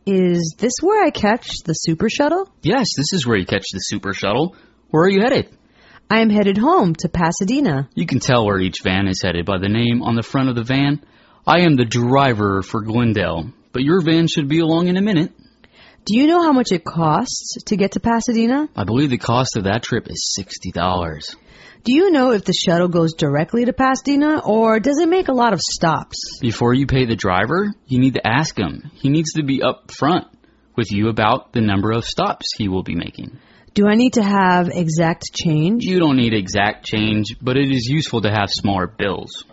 Is this where I catch the Super Shuttle? Yes, this is where you catch the Super Shuttle. Where are you headed? I am headed home to Pasadena. You can tell where each van is headed by the name on the front of the van. I am the driver for Glendale, but your van should be along in a minute. Do you know how much it costs to get to Pasadena? I believe the cost of that trip is $60. Do you know if the shuttle goes directly to Pasadena, or does it make a lot of stops? Before you pay the driver, you need to ask him. He needs to be up front with you about the number of stops he will be making. Do I need to have exact change? You don't need exact change, but it is useful to have smaller bills.